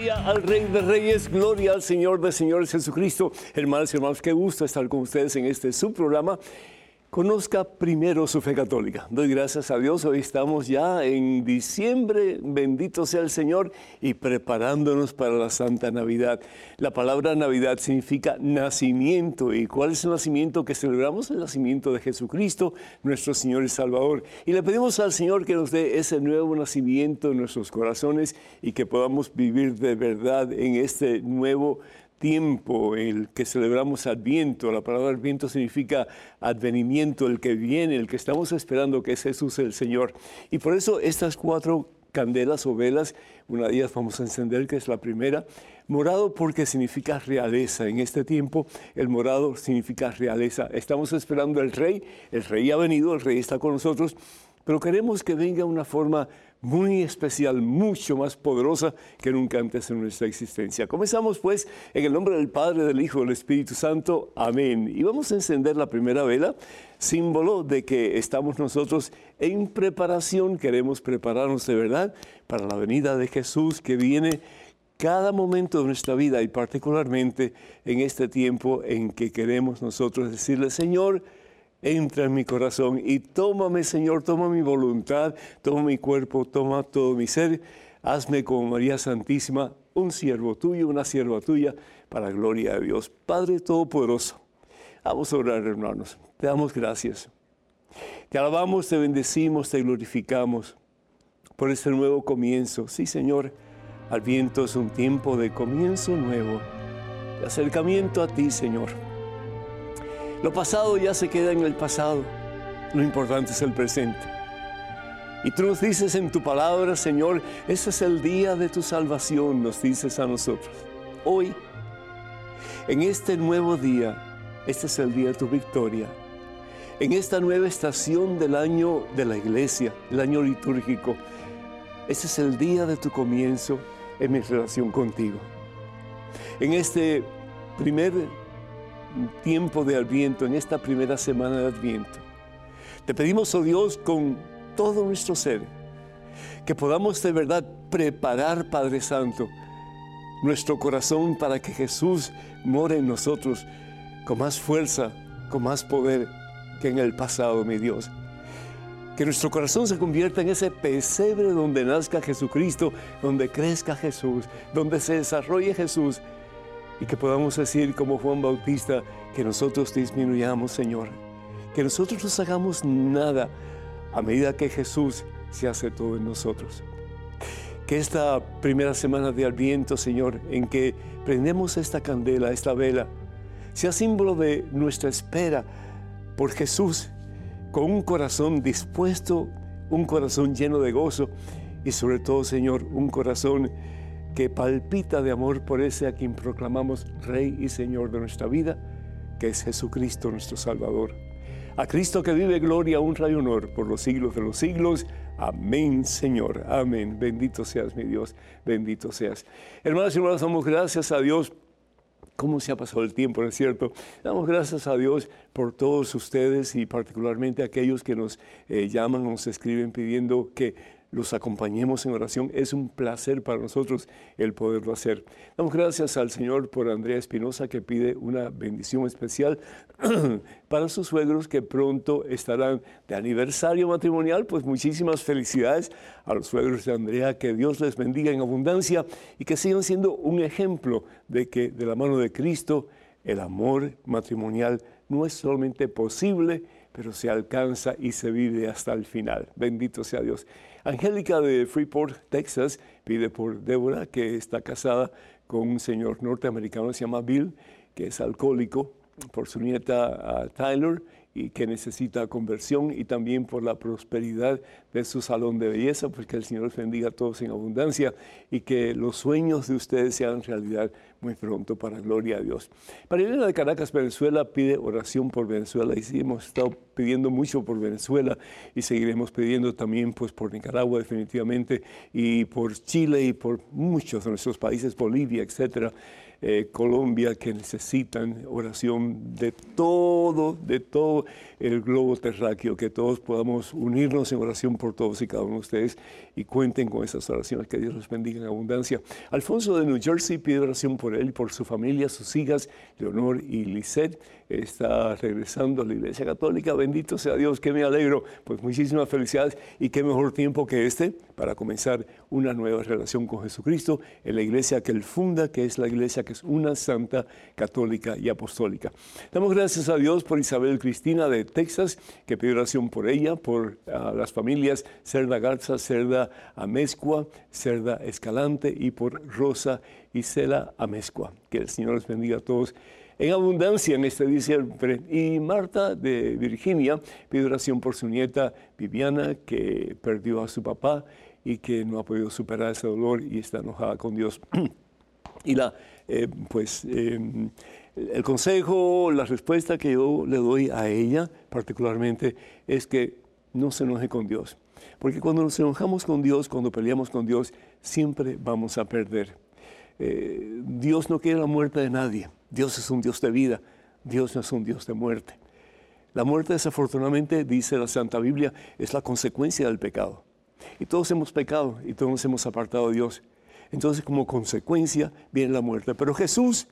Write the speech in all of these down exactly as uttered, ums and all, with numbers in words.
Gloria al Rey de Reyes, gloria al Señor de Señores Jesucristo. Hermanos y hermanos, qué gusto estar con ustedes en este subprograma. Conozca primero su fe católica. Doy gracias a Dios, hoy estamos ya en diciembre, bendito sea el Señor, y preparándonos para la Santa Navidad. La palabra Navidad significa nacimiento. ¿Y cuál es el nacimiento que celebramos? El nacimiento de Jesucristo, nuestro Señor y Salvador. Y le pedimos al Señor que nos dé ese nuevo nacimiento en nuestros corazones y que podamos vivir de verdad en este nuevo tiempo en el que celebramos Adviento. La palabra Adviento significa advenimiento, el que viene, el que estamos esperando, que es Jesús el Señor. Y por eso estas cuatro candelas o velas, una de ellas vamos a encender, que es la primera. Morado porque significa realeza. En este tiempo el morado significa realeza. Estamos esperando al Rey, el Rey ha venido, el Rey está con nosotros, pero queremos que venga de una forma muy especial, mucho más poderosa que nunca antes en nuestra existencia. Comenzamos pues en el nombre del Padre, del Hijo y del Espíritu Santo. Amén. Y vamos a encender la primera vela, símbolo de que estamos nosotros en preparación, queremos prepararnos de verdad para la venida de Jesús que viene cada momento de nuestra vida y particularmente en este tiempo en que queremos nosotros decirle: Señor, entra en mi corazón y tómame, Señor, toma mi voluntad, toma mi cuerpo, toma todo mi ser. Hazme como María Santísima, un siervo tuyo, una sierva tuya, para la gloria de Dios. Padre Todopoderoso, vamos a orar, hermanos. Te damos gracias. Te alabamos, te bendecimos, te glorificamos por este nuevo comienzo. Sí, Señor, Adviento es un tiempo de comienzo nuevo, de acercamiento a ti, Señor. Lo pasado ya se queda en el pasado. Lo importante es el presente. Y tú nos dices en tu palabra, Señor, ese es el día de tu salvación, nos dices a nosotros. Hoy, en este nuevo día, este es el día de tu victoria. En esta nueva estación del año de la iglesia, el año litúrgico, este es el día de tu comienzo en mi relación contigo. En este primer tiempo de Adviento, en esta primera semana de Adviento, te pedimos, oh Dios, con todo nuestro ser, que podamos de verdad preparar, Padre Santo, nuestro corazón para que Jesús more en nosotros con más fuerza, con más poder que en el pasado, mi Dios. Que nuestro corazón se convierta en ese pesebre donde nazca Jesucristo, donde crezca Jesús, donde se desarrolle Jesús, y que podamos decir como Juan Bautista, que nosotros disminuyamos, Señor, que nosotros no hagamos nada a medida que Jesús se hace todo en nosotros. Que esta primera semana de Adviento, Señor, en que prendemos esta candela, esta vela, sea símbolo de nuestra espera por Jesús, con un corazón dispuesto, un corazón lleno de gozo y sobre todo, Señor, un corazón que palpita de amor por ese a quien proclamamos Rey y Señor de nuestra vida, que es Jesucristo nuestro Salvador. A Cristo que vive gloria, honra y honor por los siglos de los siglos. Amén, Señor. Amén. Bendito seas, mi Dios. Bendito seas. Hermanos y hermanas, damos gracias a Dios. ¿Cómo se ha pasado el tiempo, no es cierto? Damos gracias a Dios por todos ustedes y particularmente aquellos que nos eh, llaman, nos escriben pidiendo que los acompañemos en oración. Es un placer para nosotros el poderlo hacer. Damos gracias al Señor por Andrea Espinosa, que pide una bendición especial para sus suegros que pronto estarán de aniversario matrimonial. Pues muchísimas felicidades a los suegros de Andrea, que Dios les bendiga en abundancia y que sigan siendo un ejemplo de que de la mano de Cristo el amor matrimonial no es solamente posible, pero se alcanza y se vive hasta el final. Bendito sea Dios. Angélica de Freeport, Texas, pide por Débora, que está casada con un señor norteamericano que se llama Bill, que es alcohólico, por su nieta uh, Tyler, y que necesita conversión, y también por la prosperidad de su salón de belleza, pues que el Señor los bendiga a todos en abundancia y que los sueños de ustedes sean realidad muy pronto para gloria a Dios. Marilena de Caracas, Venezuela, pide oración por Venezuela, y sí, hemos estado pidiendo mucho por Venezuela y seguiremos pidiendo también pues por Nicaragua definitivamente, y por Chile y por muchos de nuestros países, Bolivia, etcétera. Eh, Colombia, que necesitan oración de todo, de todo todo el globo terráqueo, que todos podamos unirnos en oración por todos y cada uno de ustedes y cuenten con esas oraciones, que Dios los bendiga en abundancia. Alfonso de New Jersey pide oración por él y por su familia, sus hijas, Leonor y Lisette. Está regresando a la Iglesia Católica. Bendito sea Dios, que me alegro. Pues muchísimas felicidades y qué mejor tiempo que este para comenzar una nueva relación con Jesucristo en la iglesia que él funda, que es la iglesia que es una santa, católica y apostólica. Damos gracias a Dios por Isabel Cristina de Texas, que pide oración por ella, por uh, las familias Cerda Garza, Cerda Amezcua, Cerda Escalante y por Rosa Isela Amezcua. Que el Señor les bendiga a todos en abundancia en este diciembre. Y Marta de Virginia pide oración por su nieta Viviana, que perdió a su papá y que no ha podido superar ese dolor y está enojada con Dios. Y la, eh, pues, eh, el consejo, la respuesta que yo le doy a ella particularmente es que no se enoje con Dios. Porque cuando nos enojamos con Dios, cuando peleamos con Dios, siempre vamos a perder. Eh, Dios no quiere la muerte de nadie. Dios es un Dios de vida. Dios no es un Dios de muerte. La muerte, desafortunadamente, dice la Santa Biblia, es la consecuencia del pecado. Y todos hemos pecado y todos nos hemos apartado de Dios. Entonces, como consecuencia, viene la muerte. Pero Jesús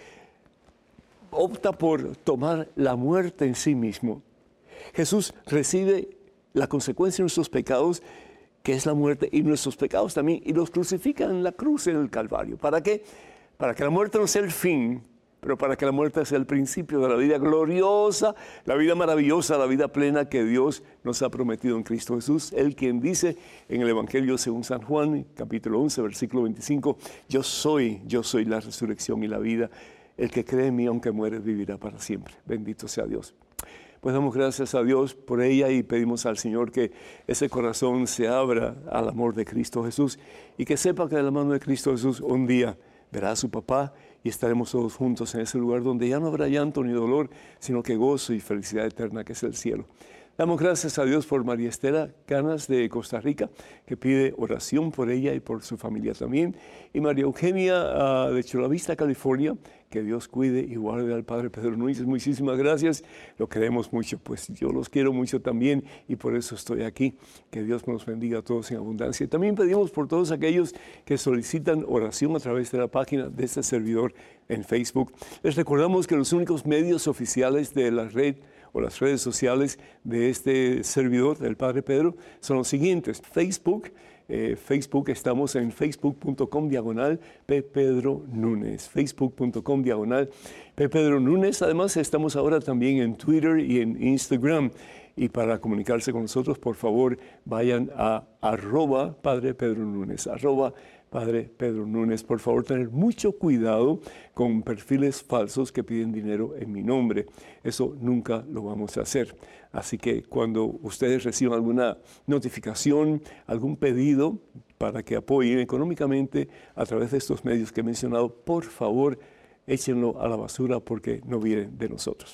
opta por tomar la muerte en sí mismo. Jesús recibe la consecuencia de nuestros pecados, que es la muerte, y nuestros pecados también, y los crucifica en la cruz, en el Calvario. ¿Para qué? Para que la muerte no sea el fin, pero para que la muerte sea el principio de la vida gloriosa, la vida maravillosa, la vida plena que Dios nos ha prometido en Cristo Jesús. Él quien dice en el Evangelio según San Juan, capítulo once, versículo veinticinco, yo soy, yo soy la resurrección y la vida. El que cree en mí, aunque muere, vivirá para siempre. Bendito sea Dios. Pues damos gracias a Dios por ella y pedimos al Señor que ese corazón se abra al amor de Cristo Jesús y que sepa que de la mano de Cristo Jesús un día verá a su papá y estaremos todos juntos en ese lugar donde ya no habrá llanto ni dolor, sino que gozo y felicidad eterna, que es el cielo. Damos gracias a Dios por María Estela Canas de Costa Rica, que pide oración por ella y por su familia también. Y María Eugenia uh, de Chula Vista, California, que Dios cuide y guarde al Padre Pedro Núñez. Muchísimas gracias, lo queremos mucho, pues yo los quiero mucho también y por eso estoy aquí. Que Dios nos bendiga a todos en abundancia. Y también pedimos por todos aquellos que solicitan oración a través de la página de este servidor en Facebook. Les recordamos que los únicos medios oficiales de la red o las redes sociales de este servidor, del Padre Pedro, son los siguientes. Facebook, eh, Facebook, estamos en facebook punto com diagonal P. Pedro Núñez. facebook punto com diagonal P. Pedro Núñez. Además, estamos ahora también en Twitter y en Instagram. Y para comunicarse con nosotros, por favor, vayan a arroba Padre Pedro Núñez, arroba Padre Pedro Núñez. Por favor, tener mucho cuidado con perfiles falsos que piden dinero en mi nombre. Eso nunca lo vamos a hacer. Así que cuando ustedes reciban alguna notificación, algún pedido para que apoyen económicamente a través de estos medios que he mencionado, por favor, échenlo a la basura porque no viene de nosotros.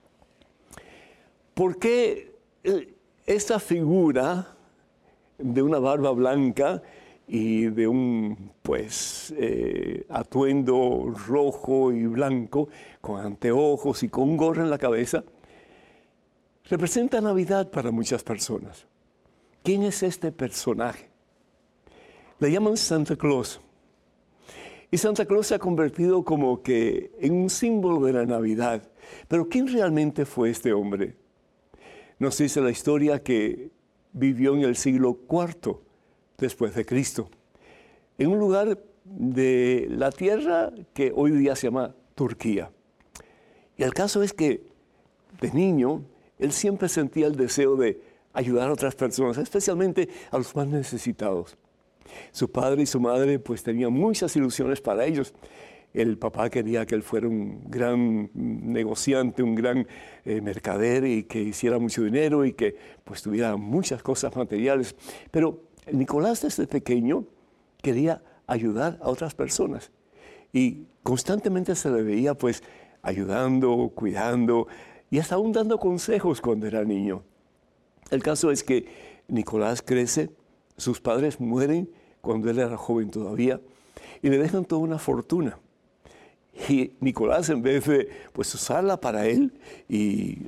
¿Por qué esta figura de una barba blanca y de un pues eh, atuendo rojo y blanco con anteojos y con un gorro en la cabeza representa Navidad para muchas personas? ¿Quién es este personaje? Le llaman Santa Claus. Y Santa Claus se ha convertido como que en un símbolo de la Navidad. Pero ¿quién realmente fue este hombre? Nos dice la historia que vivió en el siglo cuarto después de Cristo, en un lugar de la tierra que hoy día se llama Turquía. Y el caso es que de niño él siempre sentía el deseo de ayudar a otras personas, especialmente a los más necesitados. Su padre y su madre pues tenían muchas ilusiones para ellos. El papá quería que él fuera un gran negociante, un gran eh, mercader y que hiciera mucho dinero y que pues tuviera muchas cosas materiales. Pero Nicolás desde pequeño quería ayudar a otras personas y constantemente se le veía pues ayudando, cuidando y hasta aún dando consejos cuando era niño. El caso es que Nicolás crece, sus padres mueren cuando él era joven todavía y le dejan toda una fortuna. Y Nicolás, en vez de pues, usarla para él y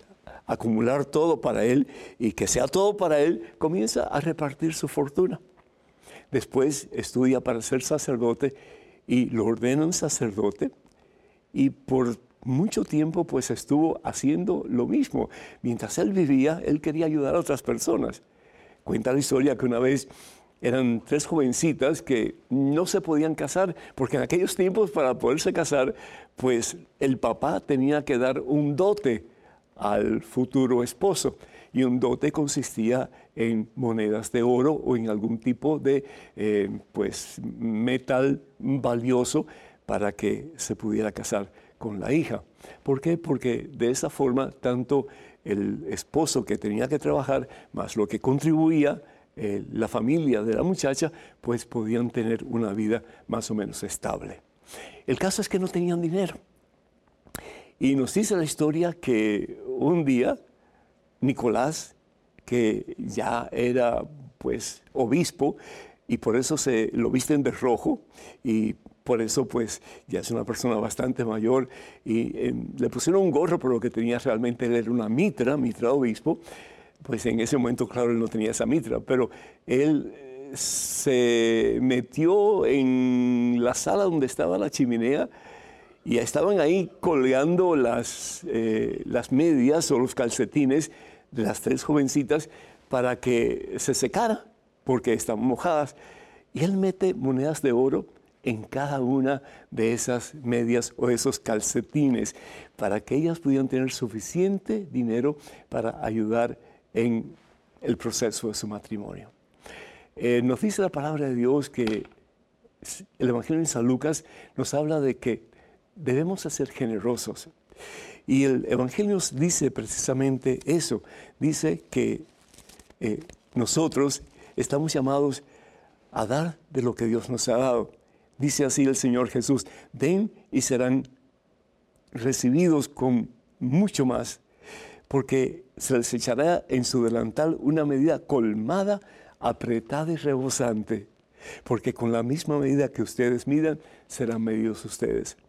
acumular todo para él y que sea todo para él, comienza a repartir su fortuna. Después estudia para ser sacerdote y lo ordenan sacerdote y por mucho tiempo pues estuvo haciendo lo mismo. Mientras él vivía, él quería ayudar a otras personas. Cuenta la historia que una vez eran tres jovencitas que no se podían casar, porque en aquellos tiempos para poderse casar, pues el papá tenía que dar un dote al futuro esposo. Y un dote consistía en monedas de oro o en algún tipo de eh, pues, metal valioso para que se pudiera casar con la hija. ¿Por qué? Porque de esa forma tanto el esposo que tenía que trabajar, más lo que contribuía eh, la familia de la muchacha, pues podían tener una vida más o menos estable. El caso es que no tenían dinero. Y nos dice la historia que un día Nicolás, que ya era pues obispo, y por eso se lo visten de rojo, y por eso pues ya es una persona bastante mayor, y eh, le pusieron un gorro, pero lo que tenía realmente él era una mitra, mitra de obispo. Pues en ese momento, claro, él no tenía esa mitra, pero él eh, se metió en la sala donde estaba la chimenea, y estaban ahí colgando las, eh, las medias o los calcetines de las tres jovencitas para que se secara, porque estaban mojadas. Y él mete monedas de oro en cada una de esas medias o esos calcetines para que ellas pudieran tener suficiente dinero para ayudar en el proceso de su matrimonio. Eh, nos dice la palabra de Dios que el Evangelio de San Lucas nos habla de que debemos ser generosos. Y el Evangelio dice precisamente eso. Dice que eh, nosotros estamos llamados a dar de lo que Dios nos ha dado. Dice así el Señor Jesús: den y serán recibidos con mucho más, porque se les echará en su delantal una medida colmada, apretada y rebosante, porque con la misma medida que ustedes midan, serán medidos ustedes.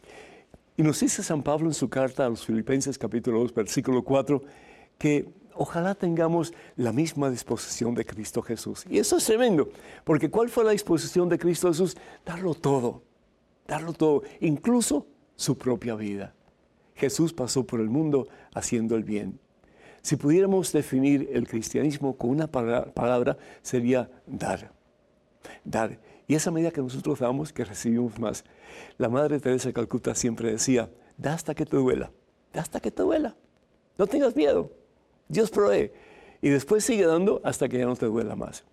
Y nos dice San Pablo en su carta a los Filipenses capítulo dos, versículo cuatro, que ojalá tengamos la misma disposición de Cristo Jesús. Y eso es tremendo, porque ¿cuál fue la disposición de Cristo Jesús? Darlo todo, darlo todo, incluso su propia vida. Jesús pasó por el mundo haciendo el bien. Si pudiéramos definir el cristianismo con una palabra, sería dar. Dar. Y esa medida que nosotros damos, que recibimos más. La Madre Teresa de Calcuta siempre decía: da hasta que te duela, da hasta que te duela. No tengas miedo, Dios provee. Y después sigue dando hasta que ya no te duela más.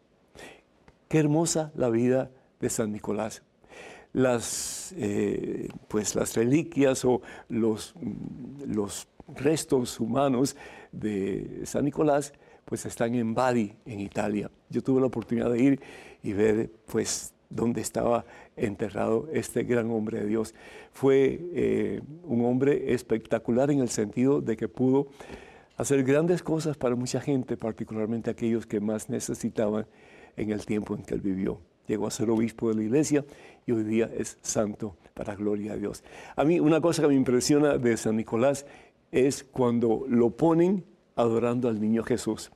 Qué hermosa la vida de San Nicolás. Las, eh, pues las reliquias o los, los restos humanos de San Nicolás pues están en Bari, en Italia. Yo tuve la oportunidad de ir y ver pues dónde estaba enterrado este gran hombre de Dios. Fue eh, un hombre espectacular en el sentido de que pudo hacer grandes cosas para mucha gente, particularmente aquellos que más necesitaban en el tiempo en que él vivió. Llegó a ser obispo de la iglesia y hoy día es santo para gloria a Dios. A mí una cosa que me impresiona de San Nicolás es cuando lo ponen adorando al niño Jesús.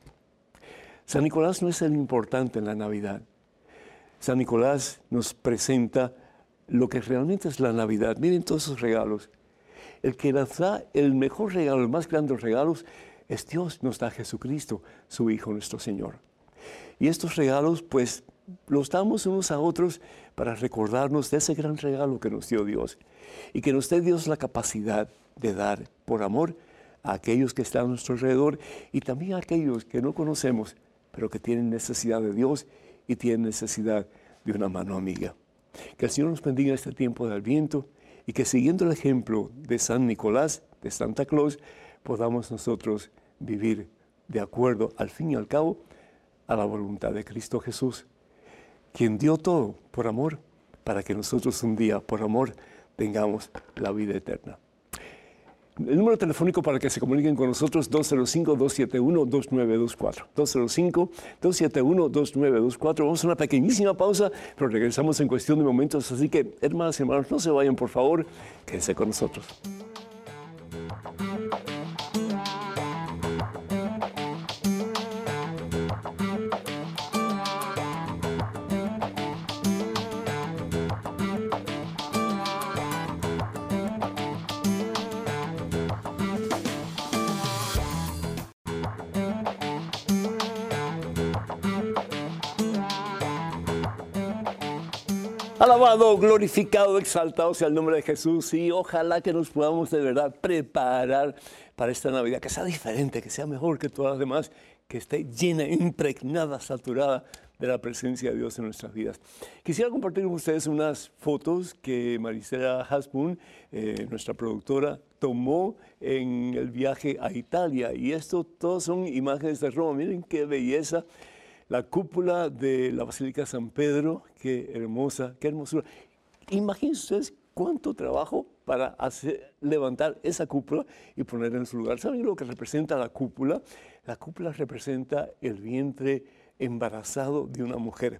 San Nicolás no es el importante en la Navidad. San Nicolás nos presenta lo que realmente es la Navidad. Miren todos esos regalos. El que nos da el mejor regalo, el más grande de los regalos, es Dios. Nos da Jesucristo, su Hijo, nuestro Señor. Y estos regalos, pues, los damos unos a otros para recordarnos de ese gran regalo que nos dio Dios. Y que nos dé Dios la capacidad de dar por amor a aquellos que están a nuestro alrededor y también a aquellos que no conocemos, pero que tienen necesidad de Dios y tienen necesidad de una mano amiga. Que el Señor nos bendiga en este tiempo de Adviento y que siguiendo el ejemplo de San Nicolás, de Santa Claus, podamos nosotros vivir de acuerdo, al fin y al cabo, a la voluntad de Cristo Jesús, quien dio todo por amor, para que nosotros un día, por amor, tengamos la vida eterna. El número telefónico para que se comuniquen con nosotros, dos cero cinco, dos siete uno, dos nueve dos cuatro. dos cero cinco, dos siete uno, dos nueve dos cuatro. Vamos a una pequeñísima pausa, pero regresamos en cuestión de momentos. Así que, hermanas y hermanos, no se vayan, por favor, quédense con nosotros. Alabado, glorificado, exaltado sea el nombre de Jesús y ojalá que nos podamos de verdad preparar para esta Navidad, que sea diferente, que sea mejor que todas las demás, que esté llena, impregnada, saturada de la presencia de Dios en nuestras vidas. Quisiera compartir con ustedes unas fotos que Marisela Hasbun, eh, nuestra productora, tomó en el viaje a Italia. Y esto, todos son imágenes de Roma. Miren qué belleza. La cúpula de la Basílica San Pedro, qué hermosa, qué hermosura. Imagínense ustedes cuánto trabajo para hacer, levantar esa cúpula y ponerla en su lugar. ¿Saben lo que representa la cúpula? La cúpula representa el vientre embarazado de una mujer.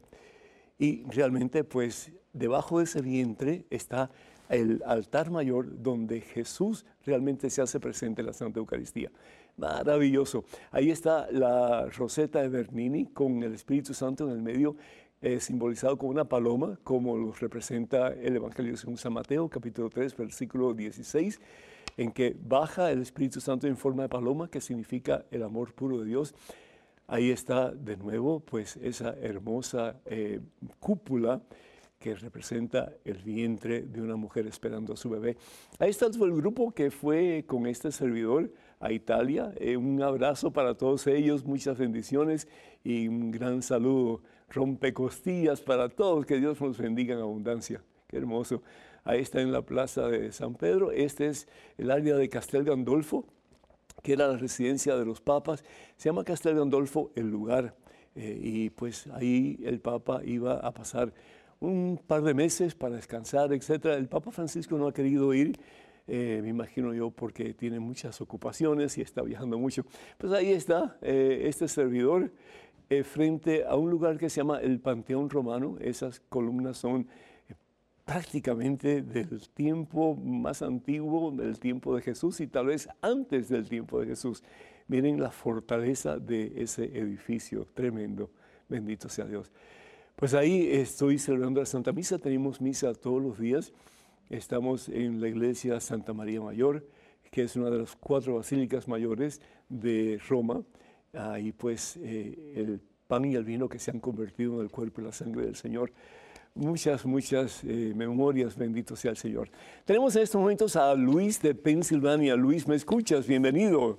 Y realmente, pues, debajo de ese vientre está el altar mayor donde Jesús realmente se hace presente en la Santa Eucaristía. Maravilloso. Ahí está la Roseta de Bernini con el Espíritu Santo en el medio, eh, simbolizado con una paloma, como los representa el Evangelio según San Mateo, capítulo tres, versículo dieciséis, en que baja el Espíritu Santo en forma de paloma, que significa el amor puro de Dios. Ahí está de nuevo, pues, esa hermosa eh, cúpula que representa el vientre de una mujer esperando a su bebé. Ahí está todo el grupo que fue con este servidor a Italia. Eh, un abrazo para todos ellos, muchas bendiciones y un gran saludo, rompecostillas para todos, que Dios nos bendiga en abundancia. Qué hermoso. Ahí está en la plaza de San Pedro. Este es el área de Castel Gandolfo, que era la residencia de los papas. Se llama Castel Gandolfo el lugar, eh, y pues ahí el Papa iba a pasar un par de meses para descansar, etcétera. El Papa Francisco no ha querido ir, eh, me imagino yo, porque tiene muchas ocupaciones y está viajando mucho. Pues ahí está eh, este servidor eh, frente a un lugar que se llama el Panteón Romano. Esas columnas son eh, prácticamente del tiempo más antiguo, del tiempo de Jesús y tal vez antes del tiempo de Jesús. Miren la fortaleza de ese edificio, tremendo. Bendito sea Dios. Pues ahí estoy celebrando la Santa Misa, tenemos misa todos los días. Estamos en la iglesia Santa María Mayor, que es una de las cuatro basílicas mayores de Roma. Ahí pues eh, el pan y el vino que se han convertido en el cuerpo y la sangre del Señor. Muchas, muchas eh, memorias, bendito sea el Señor. Tenemos en estos momentos a Luis de Pensilvania. Luis, ¿me escuchas? Bienvenido.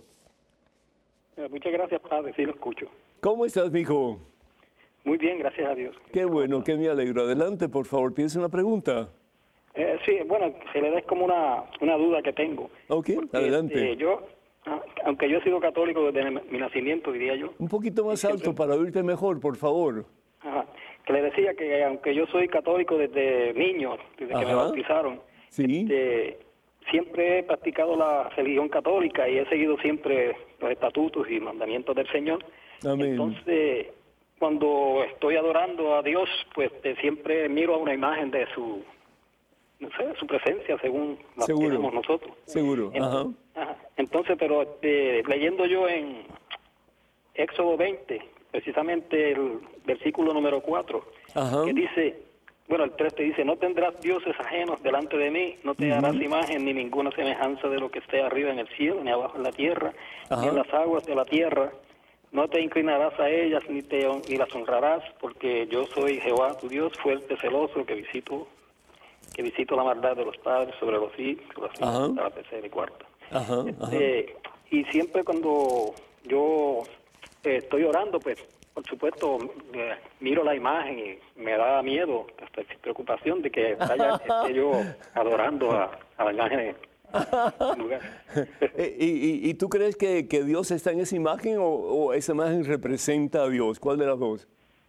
Muchas gracias, padre, sí lo escucho. ¿Cómo estás, mijo? Muy bien, gracias a Dios. Qué bueno, qué me alegro. Adelante, por favor, ¿tienes una pregunta? Eh, sí, bueno, se le da como una, una duda que tengo. Ok, porque, adelante. Eh, yo, aunque yo he sido católico desde mi nacimiento, diría yo. Un poquito más siempre, alto para oírte mejor, por favor. Ajá, que le decía que aunque yo soy católico desde niño, desde Ajá. que me bautizaron, Sí. este, siempre he practicado la religión católica y he seguido siempre los estatutos y mandamientos del Señor. Amén. Entonces, cuando estoy adorando a Dios, pues eh, siempre miro a una imagen de su, no sé, de su presencia, según la Seguro. tenemos nosotros. Seguro, En- ajá. ajá. Entonces, pero eh, leyendo yo en Éxodo veinte, precisamente el versículo número cuatro, Ajá. que dice, bueno, el tres te dice, no tendrás dioses ajenos delante de mí, no te harás imagen ni ninguna semejanza de lo que esté arriba en el cielo, ni abajo en la tierra, Ajá. ni en las aguas de la tierra. No te inclinarás a ellas ni te ni las honrarás, porque yo soy Jehová tu Dios, fuerte, celoso, que visito que visito la maldad de los padres sobre los hijos, los hijos Ajá. hasta la tercera y cuarta. Ajá, ajá. Este, y siempre cuando yo eh, estoy orando, pues, por supuesto, eh, miro la imagen y me da miedo, hasta preocupación de que vaya esté yo adorando a, a la imagen en lugar. Eh, ¿Y, y, y tú crees que, que Dios está en esa imagen o, o esa imagen representa a Dios? ¿Cuál de las dos?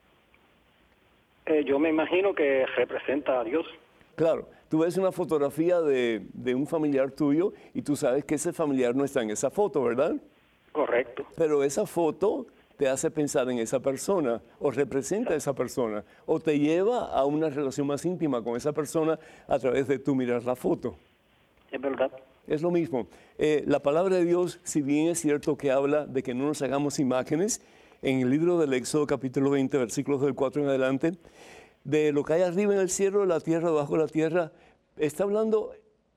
Eh, yo me imagino que representa a Dios. Claro, tú ves una fotografía de, de un familiar tuyo y tú sabes que ese familiar no está en esa foto, ¿verdad? Correcto. Pero esa foto te hace pensar en esa persona o representa a esa persona o te lleva a una relación más íntima con esa persona a través de tú mirar la foto. Es verdad. Es lo mismo. Eh, la palabra de Dios, si bien es cierto que habla de que no nos hagamos imágenes, en el libro del Éxodo capítulo veinte, versículos del cuatro en adelante, de lo que hay arriba en el cielo, la tierra, debajo de la tierra, está hablando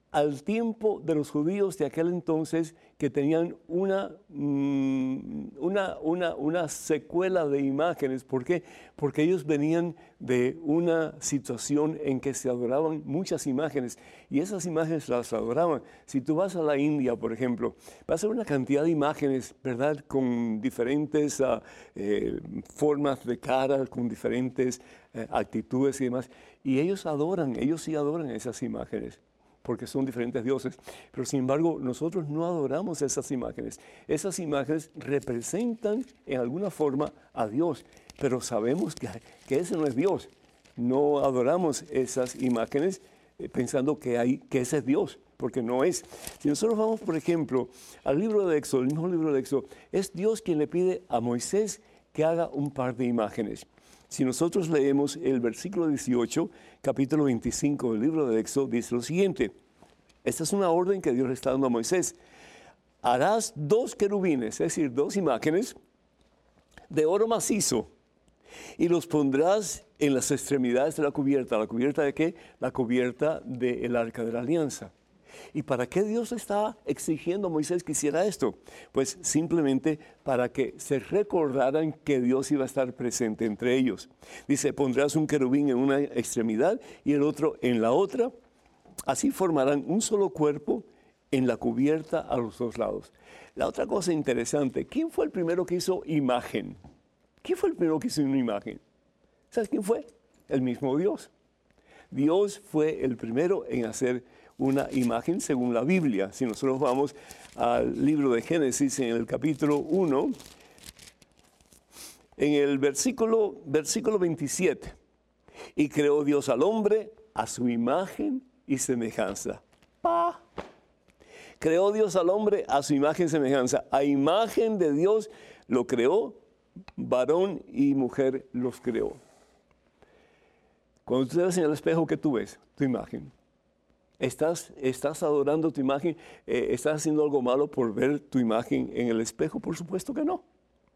al tiempo de los judíos de aquel entonces que tenían una, mm, una, una, una secuela de imágenes. ¿Por qué? Porque ellos venían de una situación en que se adoraban muchas imágenes y esas imágenes las adoraban. Si tú vas a la India, por ejemplo, vas a ver una cantidad de imágenes, ¿verdad? Con diferentes uh, eh, formas de cara, con diferentes eh, actitudes y demás. Y ellos adoran, ellos sí adoran esas imágenes, porque son diferentes dioses. Pero sin embargo, nosotros no adoramos esas imágenes. Esas imágenes representan en alguna forma a Dios, pero sabemos que, que ese no es Dios. No adoramos esas imágenes eh, pensando que, hay, que ese es Dios, porque no es. Si nosotros vamos, por ejemplo, al libro de Éxodo, el mismo libro de Éxodo, es Dios quien le pide a Moisés que haga un par de imágenes. Si nosotros leemos el versículo dieciocho, capítulo veinticinco del libro de Éxodo, dice lo siguiente. Esta es una orden que Dios le está dando a Moisés. Harás dos querubines, es decir, dos imágenes de oro macizo, y los pondrás en las extremidades de la cubierta. ¿La cubierta de qué? La cubierta del Arca de la Alianza. ¿Y para qué Dios le está exigiendo a Moisés que hiciera esto? Pues simplemente para que se recordaran que Dios iba a estar presente entre ellos. Dice, pondrás un querubín en una extremidad y el otro en la otra. Así formarán un solo cuerpo en la cubierta a los dos lados. La otra cosa interesante, ¿quién fue el primero que hizo imagen? ¿Quién fue el primero que hizo una imagen? ¿Sabes quién fue? El mismo Dios. Dios fue el primero en hacer una imagen según la Biblia. Si nosotros vamos al libro de Génesis en el capítulo uno, en el versículo, versículo veintisiete, y creó Dios al hombre a su imagen y semejanza. ¡Pah! Creó Dios al hombre a su imagen y semejanza. A imagen de Dios lo creó, varón y mujer los creó. Cuando tú te ves en el espejo, ¿qué tú ves? Tu imagen. ¿Estás, estás adorando tu imagen? Eh, ¿Estás haciendo algo malo por ver tu imagen en el espejo? Por supuesto que no.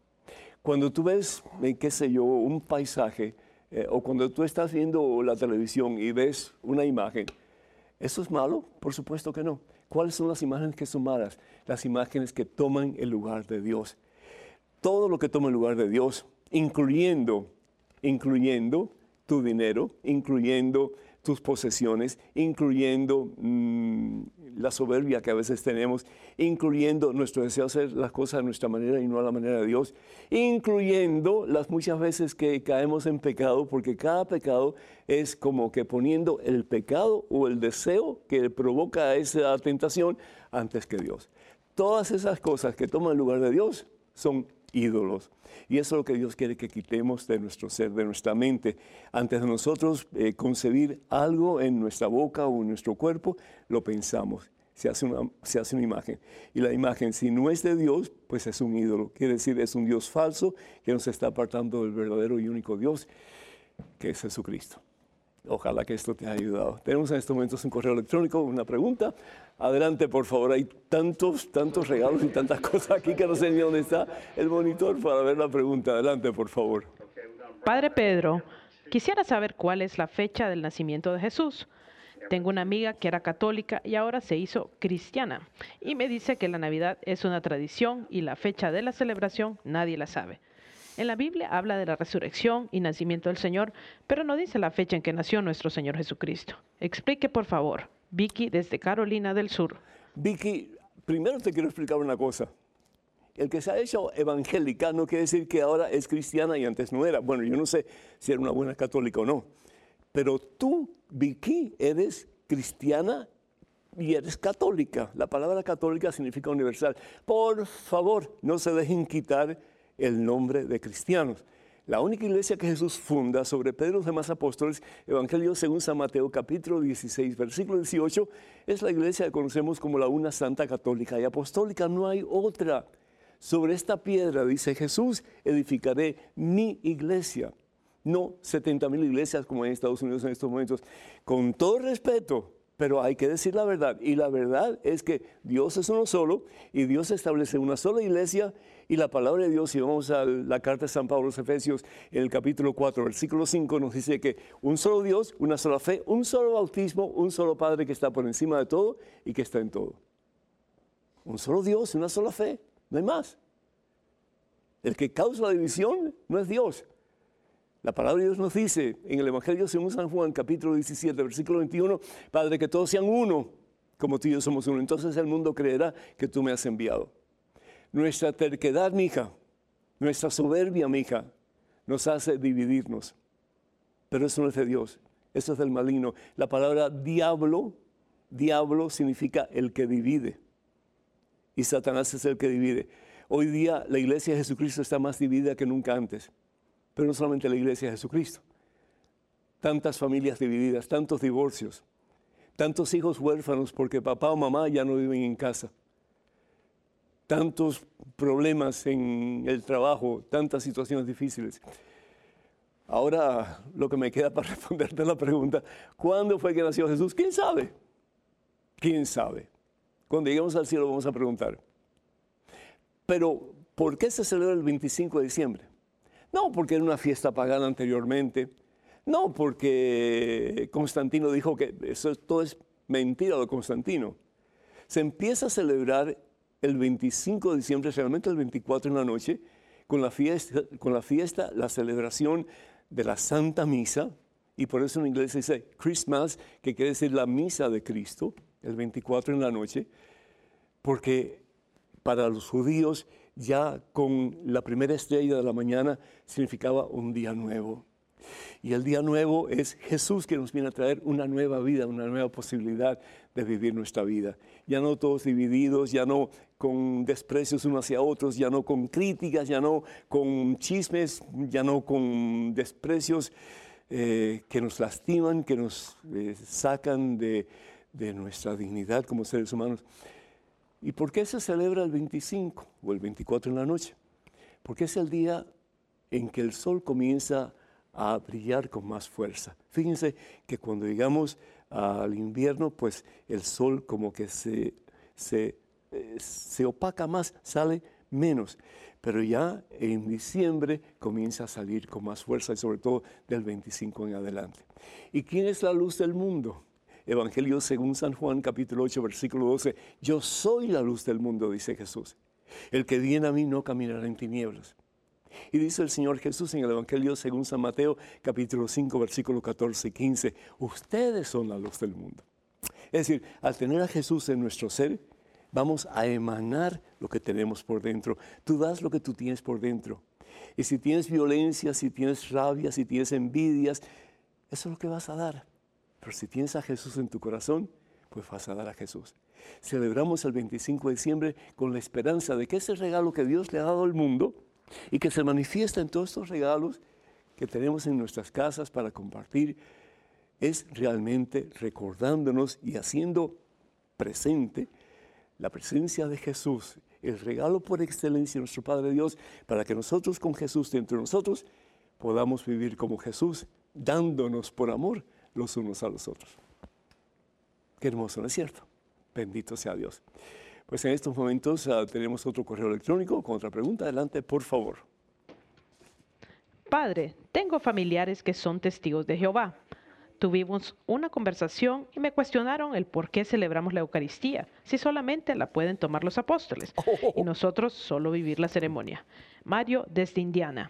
Cuando tú ves, eh, qué sé yo, un paisaje, eh, o cuando tú estás viendo la televisión y ves una imagen, ¿eso es malo? Por supuesto que no. ¿Cuáles son las imágenes que son malas? Las imágenes que toman el lugar de Dios. Todo lo que toma el lugar de Dios, incluyendo, incluyendo tu dinero, incluyendo tus posesiones, incluyendo mmm, la soberbia que a veces tenemos, incluyendo nuestro deseo de hacer las cosas a nuestra manera y no a la manera de Dios, incluyendo las muchas veces que caemos en pecado, porque cada pecado es como que poniendo el pecado o el deseo que provoca esa tentación antes que Dios. Todas esas cosas que toman el lugar de Dios son ídolos. Y eso es lo que Dios quiere que quitemos de nuestro ser, de nuestra mente. Antes de nosotros eh, concebir algo en nuestra boca o en nuestro cuerpo, lo pensamos. Se hace, una, se hace una imagen. Y la imagen, si no es de Dios, pues es un ídolo. Quiere decir, es un Dios falso que nos está apartando del verdadero y único Dios, que es Jesucristo. Ojalá que esto te haya ayudado. Tenemos en estos momentos un correo electrónico, una pregunta. Adelante, por favor. Hay tantos, tantos regalos y tantas cosas aquí que no sé ni dónde está el monitor para ver la pregunta. Adelante, por favor. Padre Pedro, quisiera saber cuál es la fecha del nacimiento de Jesús. Tengo una amiga que era católica y ahora se hizo cristiana. Y me dice que la Navidad es una tradición y la fecha de la celebración nadie la sabe. En la Biblia habla de la resurrección y nacimiento del Señor, pero no dice la fecha en que nació nuestro Señor Jesucristo. Explique, por favor. Vicky, desde Carolina del Sur. Vicky, primero te quiero explicar una cosa. El que se ha hecho evangélica no quiere decir que ahora es cristiana y antes no era. Bueno, yo no sé si era una buena católica o no. Pero tú, Vicky, eres cristiana y eres católica. La palabra católica significa universal. Por favor, no se dejen quitar el nombre de cristianos. La única iglesia que Jesús funda sobre Pedro y los demás apóstoles, Evangelio según San Mateo, capítulo dieciséis, versículo dieciocho, es la iglesia que conocemos como la una santa católica y apostólica. No hay otra. Sobre esta piedra, dice Jesús, edificaré mi iglesia. No setenta mil iglesias como en Estados Unidos en estos momentos. Con todo respeto, Pero hay que decir la verdad, y la verdad es que Dios es uno solo, y Dios establece una sola iglesia, y la palabra de Dios, si vamos a la carta de San Pablo a los Efesios, en el capítulo cuatro, versículo cinco, nos dice que un solo Dios, una sola fe, un solo bautismo, un solo Padre que está por encima de todo y que está en todo. Un solo Dios, una sola fe, no hay más. El que causa la división no es Dios. La palabra de Dios nos dice en el Evangelio según San Juan, capítulo diecisiete, versículo veintiuno, Padre, que todos sean uno, como tú y yo somos uno. Entonces el mundo creerá que tú me has enviado. Nuestra terquedad, mija, nuestra soberbia, mija, nos hace dividirnos. Pero eso no es de Dios, eso es del maligno. La palabra diablo, diablo significa el que divide. Y Satanás es el que divide. Hoy día la iglesia de Jesucristo está más dividida que nunca antes. Pero no solamente la iglesia de Jesucristo. Tantas familias divididas, tantos divorcios, tantos hijos huérfanos porque papá o mamá ya no viven en casa. Tantos problemas en el trabajo, tantas situaciones difíciles. Ahora lo que me queda para responderte la pregunta, ¿cuándo fue que nació Jesús? ¿Quién sabe? ¿Quién sabe? Cuando lleguemos al cielo vamos a preguntar. Pero, ¿por qué se celebra el veinticinco de diciembre? No porque era una fiesta pagana anteriormente. No porque Constantino dijo que eso todo es mentira de Constantino. Se empieza a celebrar el veinticinco de diciembre, realmente el veinticuatro en la noche, con la fiesta, con la, fiesta la celebración de la Santa Misa. Y por eso en inglés se dice Christmas, que quiere decir la misa de Cristo, el veinticuatro en la noche. Porque para los judíos ya con la primera estrella de la mañana significaba un día nuevo. Y el día nuevo es Jesús que nos viene a traer una nueva vida, una nueva posibilidad de vivir nuestra vida. Ya no todos divididos, ya no con desprecios unos hacia otros, ya no con críticas, ya no con chismes, ya no con desprecios eh, que nos lastiman, que nos eh, sacan de, de nuestra dignidad como seres humanos. ¿Y por qué se celebra el veinticinco o el veinticuatro en la noche? Porque es el día en que el sol comienza a brillar con más fuerza. Fíjense que cuando llegamos al invierno, pues el sol como que se, se, eh, se opaca más, sale menos. Pero ya en diciembre comienza a salir con más fuerza y sobre todo del veinticinco en adelante. ¿Y quién es la luz del mundo? Evangelio según San Juan, capítulo ocho, versículo doce. Yo soy la luz del mundo, dice Jesús. El que viene a mí no caminará en tinieblas. Y dice el Señor Jesús en el Evangelio según San Mateo, capítulo cinco, versículo catorce y quince. Ustedes son la luz del mundo. Es decir, al tener a Jesús en nuestro ser, vamos a emanar lo que tenemos por dentro. Tú das lo que tú tienes por dentro. Y si tienes violencia, si tienes rabia, si tienes envidias, eso es lo que vas a dar. Pero si tienes a Jesús en tu corazón, pues vas a dar a Jesús. Celebramos el veinticinco de diciembre con la esperanza de que ese regalo que Dios le ha dado al mundo y que se manifiesta en todos estos regalos que tenemos en nuestras casas para compartir, es realmente recordándonos y haciendo presente la presencia de Jesús, el regalo por excelencia de nuestro Padre Dios, para que nosotros con Jesús dentro de nosotros podamos vivir como Jesús, dándonos por amor los unos a los otros. Qué hermoso, ¿no es cierto? Bendito sea Dios. Pues en estos momentos uh, tenemos otro correo electrónico con otra pregunta. Adelante, por favor. Padre, tengo familiares que son testigos de Jehová. Tuvimos una conversación y me cuestionaron el por qué celebramos la Eucaristía, si solamente la pueden tomar los apóstoles oh. y nosotros solo vivir la ceremonia. Mario, desde Indiana.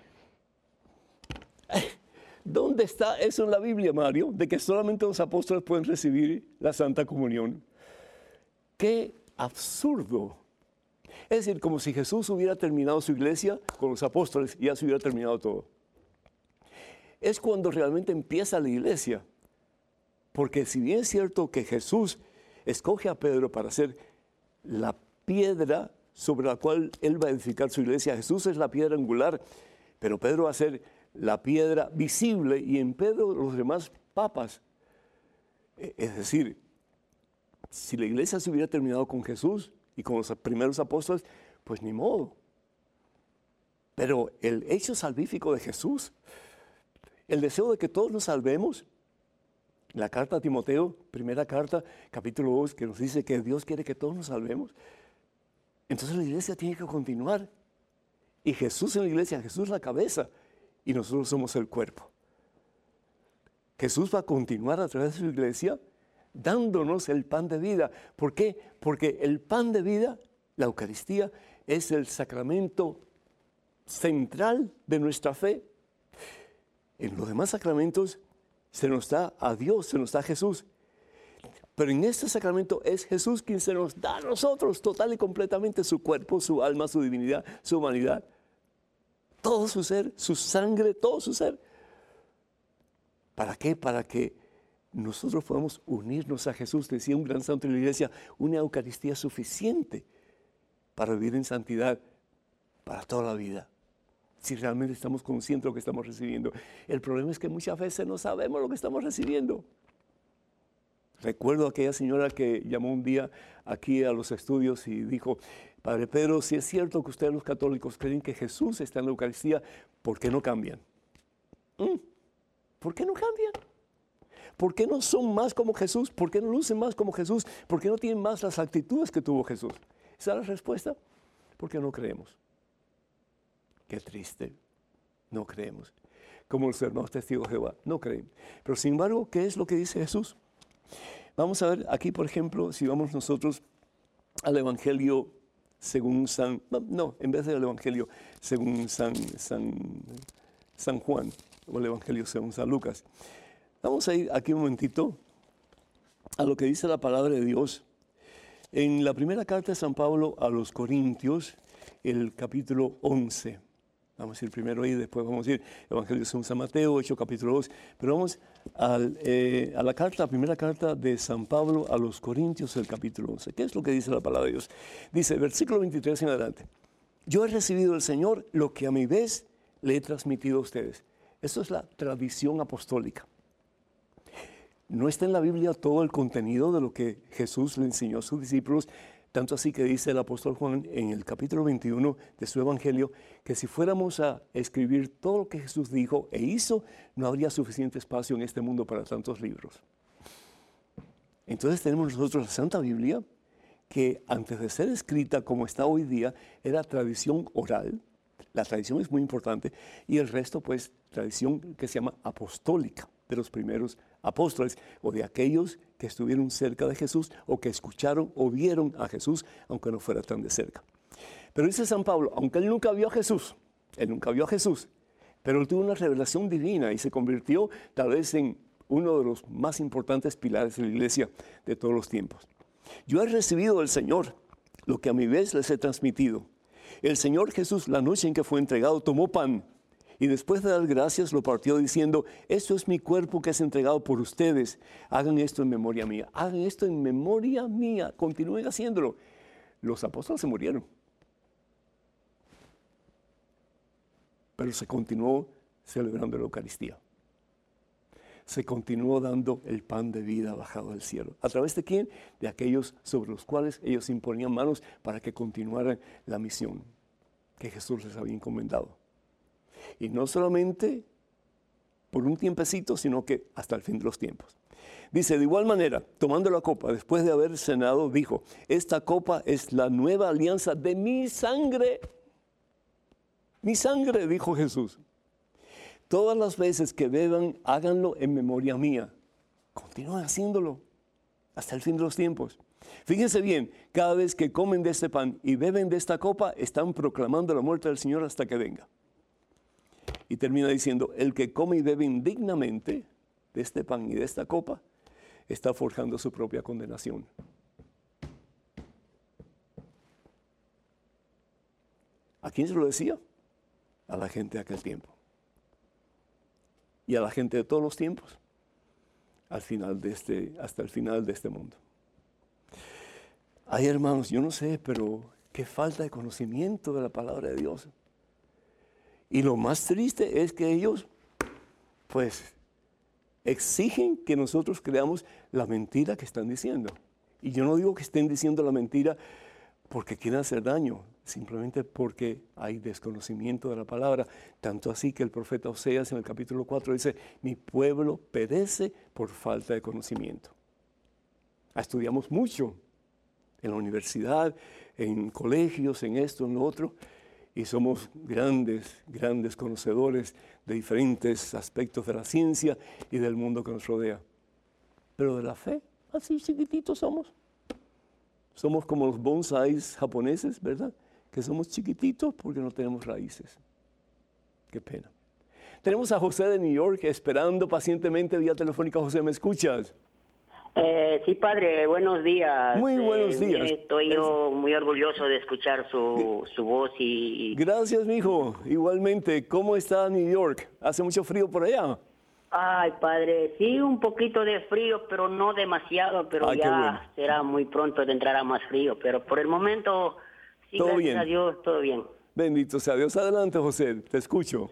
¿Dónde está eso en la Biblia, Mario? De que solamente los apóstoles pueden recibir la Santa Comunión. ¡Qué absurdo! Es decir, como si Jesús hubiera terminado su iglesia con los apóstoles y ya se hubiera terminado todo. Es cuando realmente empieza la iglesia. Porque si bien es cierto que Jesús escoge a Pedro para ser la piedra sobre la cual él va a edificar su iglesia, Jesús es la piedra angular, pero Pedro va a ser la piedra visible y en Pedro los demás papas. Es decir, si la iglesia se hubiera terminado con Jesús y con los primeros apóstoles, pues ni modo. Pero el hecho salvífico de Jesús, el deseo de que todos nos salvemos, La carta a Timoteo, primera carta, capítulo dos, que nos dice que Dios quiere que todos nos salvemos. Entonces la iglesia tiene que continuar. Y Jesús en la iglesia, Jesús la cabeza, y nosotros somos el cuerpo. Jesús va a continuar a través de su iglesia dándonos el pan de vida. ¿Por qué? Porque el pan de vida, la Eucaristía, es el sacramento central de nuestra fe. En los demás sacramentos se nos da a Dios, se nos da a Jesús. Pero en este sacramento es Jesús quien se nos da a nosotros total y completamente su cuerpo, su alma, su divinidad, su humanidad. Todo su ser, su sangre, todo su ser. ¿Para qué? Para que nosotros podamos unirnos a Jesús. Decía un gran santo de la iglesia, una Eucaristía suficiente para vivir en santidad para toda la vida. Si realmente estamos conscientes de lo que estamos recibiendo. El problema es que muchas veces no sabemos lo que estamos recibiendo. Recuerdo a aquella señora que llamó un día aquí a los estudios y dijo, Padre Pedro, si es cierto que ustedes los católicos creen que Jesús está en la Eucaristía, ¿por qué no cambian? ¿Mm? ¿Por qué no cambian? ¿Por qué no son más como Jesús? ¿Por qué no lucen más como Jesús? ¿Por qué no tienen más las actitudes que tuvo Jesús? ¿Esa es la respuesta? Porque no creemos. Qué triste. No creemos. Como los hermanos testigos de Jehová, no creen. Pero sin embargo, ¿qué es lo que dice Jesús? Vamos a ver aquí, por ejemplo, si vamos nosotros al Evangelio según San... No, en vez del Evangelio según San, San, San Juan, o el Evangelio según San Lucas. Vamos a ir aquí un momentito a lo que dice la palabra de Dios. En la primera carta de San Pablo a los Corintios, el capítulo once. Vamos a ir primero ahí, después vamos a ir Evangelio según San Mateo, ocho, capítulo dos. Pero vamos al, eh, a la carta, la primera carta de San Pablo a los Corintios, el capítulo once. ¿Qué es lo que dice la palabra de Dios? Dice, versículo veintitrés en adelante. Yo he recibido del Señor lo que a mi vez le he transmitido a ustedes. Esto es la tradición apostólica. No está en la Biblia todo el contenido de lo que Jesús le enseñó a sus discípulos, tanto así que dice el apóstol Juan en el capítulo veintiuno de su Evangelio, que si fuéramos a escribir todo lo que Jesús dijo e hizo, no habría suficiente espacio en este mundo para tantos libros. Entonces tenemos nosotros la Santa Biblia, que antes de ser escrita como está hoy día, era tradición oral. La tradición es muy importante, y el resto, pues, tradición que se llama apostólica, de los primeros apóstoles, o de aquellos que estuvieron cerca de Jesús, o que escucharon o vieron a Jesús, aunque no fuera tan de cerca. Pero dice San Pablo, aunque él nunca vio a Jesús, él nunca vio a Jesús, pero él tuvo una revelación divina y se convirtió tal vez en uno de los más importantes pilares de la iglesia de todos los tiempos. Yo he recibido del Señor lo que a mi vez les he transmitido. El Señor Jesús, la noche en que fue entregado, tomó pan y después de dar gracias lo partió diciendo, esto es mi cuerpo que es entregado por ustedes, hagan esto en memoria mía, hagan esto en memoria mía, continúen haciéndolo. Los apóstoles se murieron, pero se continuó celebrando la Eucaristía. Se continuó dando el pan de vida bajado del cielo. ¿A través de quién? De aquellos sobre los cuales ellos imponían manos para que continuaran la misión que Jesús les había encomendado. Y no solamente por un tiempecito, sino que hasta el fin de los tiempos. Dice, de igual manera, tomando la copa, después de haber cenado, dijo, esta copa es la nueva alianza de mi sangre. Mi sangre, dijo Jesús. Todas las veces que beban, háganlo en memoria mía. Continúen haciéndolo hasta el fin de los tiempos. Fíjense bien, cada vez que comen de este pan y beben de esta copa, están proclamando la muerte del Señor hasta que venga. Y termina diciendo, el que come y bebe indignamente de este pan y de esta copa, está forjando su propia condenación. ¿A quién se lo decía? A la gente de aquel tiempo. Y a la gente de todos los tiempos, al final de este, hasta el final de este mundo. Ay, hermanos, yo no sé, pero qué falta de conocimiento de la palabra de Dios. Y lo más triste es que ellos, pues, exigen que nosotros creamos la mentira que están diciendo. Y yo no digo que estén diciendo la mentira porque quieren hacer daño, simplemente porque hay desconocimiento de la palabra. Tanto así que el profeta Oseas en el capítulo cuatro dice, mi pueblo perece por falta de conocimiento. Estudiamos mucho en la universidad, en colegios, en esto, en lo otro, y somos grandes, grandes conocedores de diferentes aspectos de la ciencia y del mundo que nos rodea. Pero de la fe, así chiquititos somos. Somos como los bonsáis japoneses, ¿verdad? Que somos chiquititos porque no tenemos raíces. Qué pena. Tenemos a José de New York esperando pacientemente vía telefónica. José, ¿me escuchas? Eh, sí, padre, buenos días. Muy buenos Eh, días. Estoy yo muy orgulloso de escuchar su, su voz y... Gracias, mijo. Igualmente, ¿cómo está New York? ¿Hace mucho frío por allá? Ay, padre, sí, un poquito de frío, pero no demasiado, pero Ay, qué ya bueno. será muy pronto de entrar a más frío. Pero por el momento, sí, Todo gracias bien. a Dios, todo bien. Bendito sea Dios. Adelante, José, te escucho.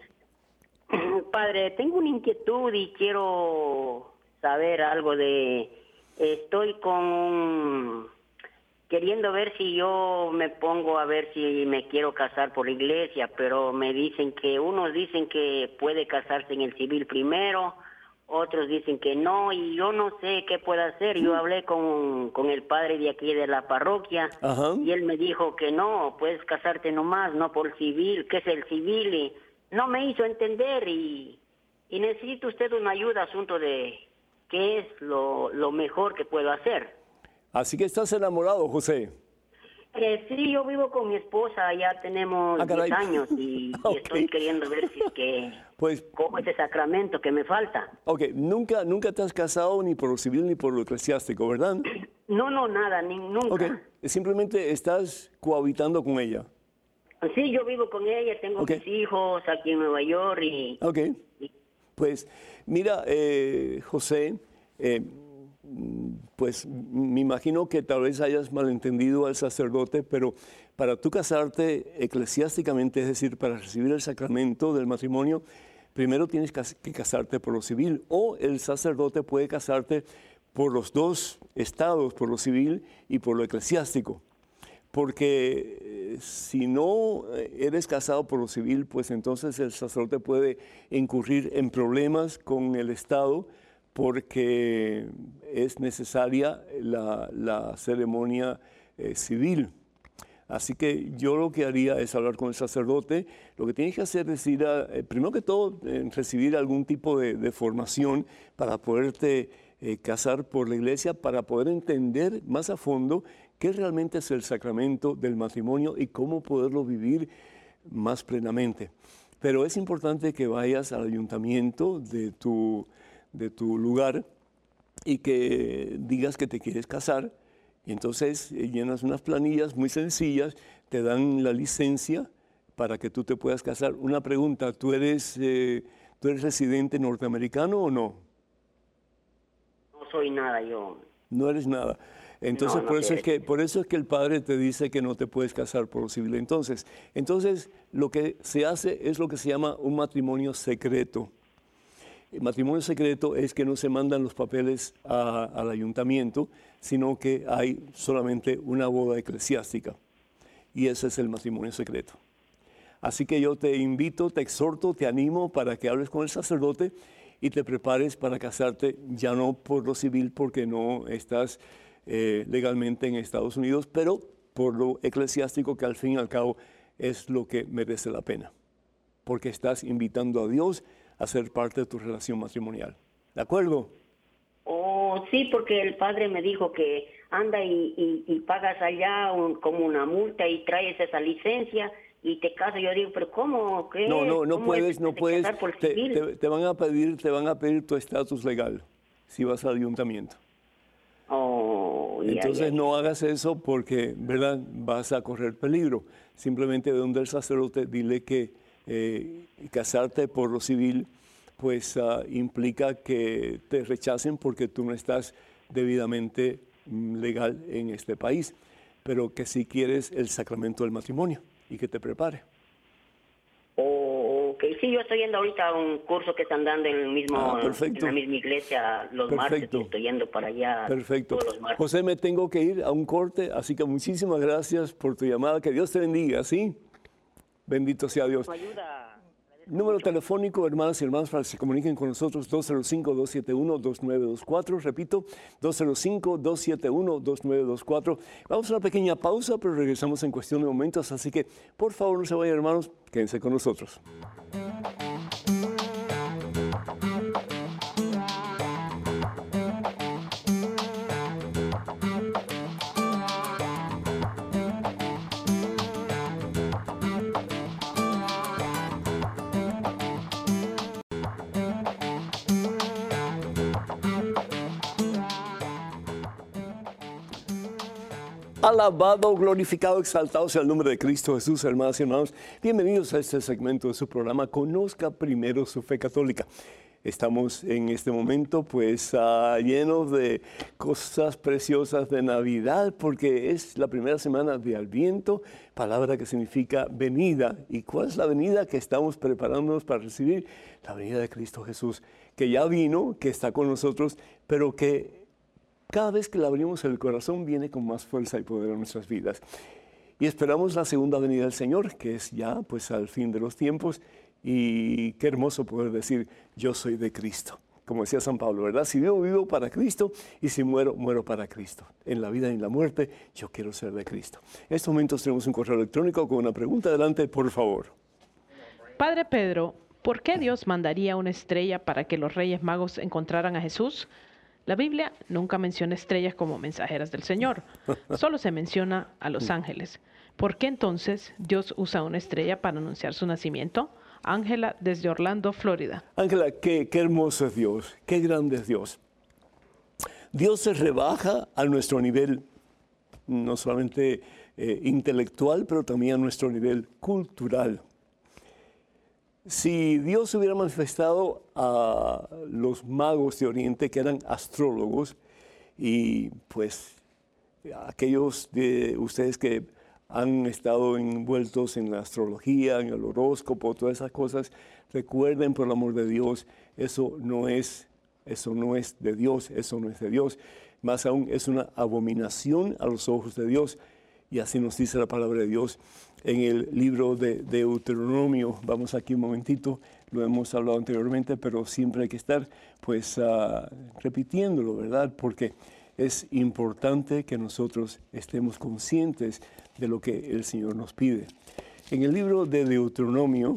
Padre, tengo una inquietud y quiero saber algo de... Estoy con... queriendo ver si yo me pongo a ver si me quiero casar por la iglesia, pero me dicen que unos dicen que puede casarse en el civil primero, otros dicen que no, y yo no sé qué puedo hacer. Yo hablé con, con el padre de aquí de la parroquia, Ajá. y él me dijo que no, puedes casarte nomás, no por civil, ¿qué es el civil? Y no me hizo entender, y, y necesito usted una ayuda, asunto de qué es lo, lo mejor que puedo hacer. Así que estás enamorado, José. Eh, sí, yo vivo con mi esposa, ya tenemos Ah, caray. diez años y, Ok. y estoy queriendo ver si es que, Pues, cómo es ese sacramento que me falta. ok, nunca, nunca te has casado ni por lo civil ni por lo eclesiástico, ¿verdad? No, no, nada, ni, nunca. Ok, simplemente estás cohabitando con ella. Sí, yo vivo con ella, tengo Ok. mis hijos aquí en Nueva York y... Ok, y- pues mira, eh, José, eh, pues me imagino que tal vez hayas malentendido al sacerdote, pero para tú casarte eclesiásticamente, es decir, para recibir el sacramento del matrimonio, primero tienes que casarte por lo civil, o el sacerdote puede casarte por los dos estados, por lo civil y por lo eclesiástico. Porque eh, si no eres casado por lo civil, pues entonces el sacerdote puede incurrir en problemas con el Estado porque es necesaria la, la ceremonia eh, civil. Así que yo lo que haría es hablar con el sacerdote. Lo que tienes que hacer es ir a, eh, primero que todo, eh, recibir algún tipo de, de formación para poderte eh, casar por la iglesia, para poder entender más a fondo qué realmente es el sacramento del matrimonio y cómo poderlo vivir más plenamente. Pero es importante que vayas al ayuntamiento de tu, de tu lugar y que digas que te quieres casar. Y entonces eh, llenas unas planillas muy sencillas, te dan la licencia para que tú te puedas casar. Una pregunta, ¿tú eres, eh, ¿tú eres residente norteamericano o no? No soy nada yo. No eres nada. Entonces, No, no por, eso sé. es que, por eso es que el padre te dice que no te puedes casar por lo civil. Entonces, entonces, lo que se hace es lo que se llama un matrimonio secreto. El matrimonio secreto es que no se mandan los papeles a- al ayuntamiento, sino que hay solamente una boda eclesiástica. Y ese es el matrimonio secreto. Así que yo te invito, te exhorto, te animo para que hables con el sacerdote y te prepares para casarte, ya no por lo civil, porque no estás eh, legalmente en Estados Unidos, pero por lo eclesiástico, que al fin y al cabo es lo que merece la pena, porque estás invitando a Dios a ser parte de tu relación matrimonial. ¿De acuerdo? Oh, sí, porque el padre me dijo que anda y, y, y pagas allá un- como una multa y traes esa licencia y te casas. Yo digo, pero ¿cómo? ¿Qué? No, no, no ¿Cómo puedes, es no de puedes. casar por Te, civil? te- te van a pedir, te van a pedir tu estatus legal si vas al ayuntamiento. Oh, ya, Entonces ya, no hagas eso porque, ¿verdad? Vas a correr peligro. Simplemente de donde el sacerdote dile que eh, casarte por lo civil, pues ah, implica que te rechacen porque tú no estás debidamente mm, legal en este país, pero que si quieres el sacramento del matrimonio y que te prepare. Oh, ok, sí, yo estoy yendo ahorita a un curso que están dando en, el mismo, Ah, en perfecto. la misma iglesia los martes. Perfecto. Y estoy yendo para allá Perfecto. todos los martes. José, me tengo que ir a un corte, así que muchísimas gracias por tu llamada. Que Dios te bendiga, ¿sí? Bendito sea Dios. Tu ayuda. Número telefónico, hermanas y hermanos, para que se comuniquen con nosotros, dos cero cinco, dos siete uno, dos nueve dos cuatro. Repito, dos cero cinco, dos siete uno, dos nueve dos cuatro. Vamos a una pequeña pausa, pero regresamos en cuestión de momentos. Así que, por favor, no se vayan, hermanos, quédense con nosotros. Alabado, glorificado, exaltado sea el nombre de Cristo Jesús, hermanas y hermanos. Bienvenidos a este segmento de su programa, Conozca Primero su Fe Católica. Estamos en este momento pues uh, llenos de cosas preciosas de Navidad, porque es la primera semana de Adviento, palabra que significa venida. ¿Y cuál es la venida que estamos preparándonos para recibir? La venida de Cristo Jesús, que ya vino, que está con nosotros, pero que cada vez que le abrimos el corazón viene con más fuerza y poder a nuestras vidas. Y esperamos la segunda venida del Señor, que es ya pues al fin de los tiempos. Y qué hermoso poder decir, yo soy de Cristo. Como decía San Pablo, ¿verdad? Si vivo, vivo para Cristo, y si muero, muero para Cristo. En la vida y en la muerte, yo quiero ser de Cristo. En estos momentos tenemos un correo electrónico con una pregunta. Adelante, por favor. Padre Pedro, ¿por qué Dios mandaría una estrella para que los Reyes Magos encontraran a Jesús? La Biblia nunca menciona estrellas como mensajeras del Señor, solo se menciona a los ángeles. ¿Por qué entonces Dios usa una estrella para anunciar su nacimiento? Ángela, desde Orlando, Florida. Ángela, qué, qué hermoso es Dios, qué grande es Dios. Dios se rebaja a nuestro nivel, no solamente eh, intelectual, pero también a nuestro nivel cultural. Si Dios se hubiera manifestado a los magos de Oriente, que eran astrólogos, y pues aquellos de ustedes que han estado envueltos en la astrología, en el horóscopo, todas esas cosas, recuerden por el amor de Dios, eso no es, eso no es de Dios, eso no es de Dios. Más aún, es una abominación a los ojos de Dios. Y así nos dice la palabra de Dios en el libro de Deuteronomio. Vamos aquí un momentito, lo hemos hablado anteriormente, pero siempre hay que estar pues uh, repitiéndolo, ¿verdad? Porque es importante que nosotros estemos conscientes de lo que el Señor nos pide. En el libro de Deuteronomio,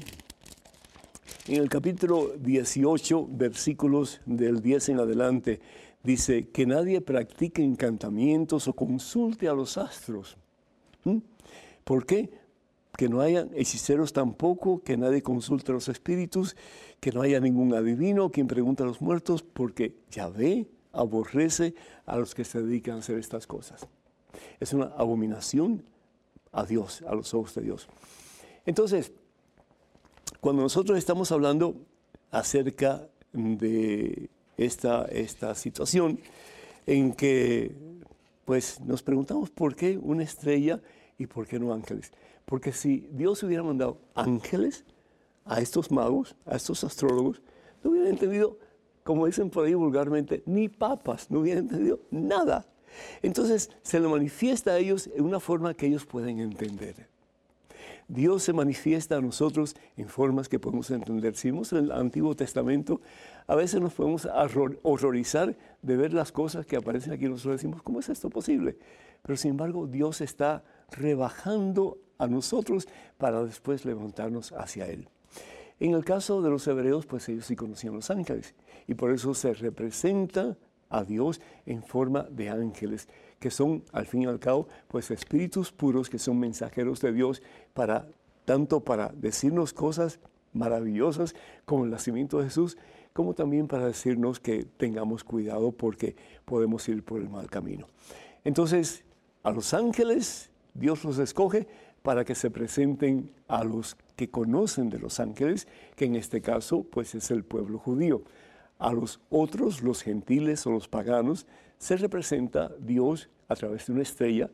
en el capítulo dieciocho, versículos del diez en adelante, dice que nadie practique encantamientos o consulte a los astros. ¿Mm? ¿Por qué? Que no haya hechiceros tampoco, que nadie consulte a los espíritus, que no haya ningún adivino quien pregunte a los muertos, porque Yahvé aborrece a los que se dedican a hacer estas cosas. Es una abominación a Dios, a los ojos de Dios. Entonces, cuando nosotros estamos hablando acerca de esta, esta situación en que pues nos preguntamos por qué una estrella y por qué no ángeles. Porque si Dios hubiera mandado ángeles a estos magos, a estos astrólogos, no hubieran entendido, como dicen por ahí vulgarmente, ni papas, no hubieran entendido nada. Entonces se le manifiesta a ellos en una forma que ellos pueden entender. Dios se manifiesta a nosotros en formas que podemos entender. Si vemos el Antiguo Testamento, a veces nos podemos horrorizar de ver las cosas que aparecen aquí. Nosotros decimos, ¿cómo es esto posible? Pero sin embargo, Dios está rebajando a nosotros para después levantarnos hacia Él. En el caso de los hebreos, pues ellos sí conocían los ángeles. Y por eso se representa a Dios en forma de ángeles, que son, al fin y al cabo, pues espíritus puros que son mensajeros de Dios, para tanto para decirnos cosas maravillosas como el nacimiento de Jesús, como también para decirnos que tengamos cuidado porque podemos ir por el mal camino. Entonces, a los ángeles Dios los escoge para que se presenten a los que conocen de los ángeles, que en este caso pues es el pueblo judío. A los otros, los gentiles o los paganos, se representa Dios a través de una estrella,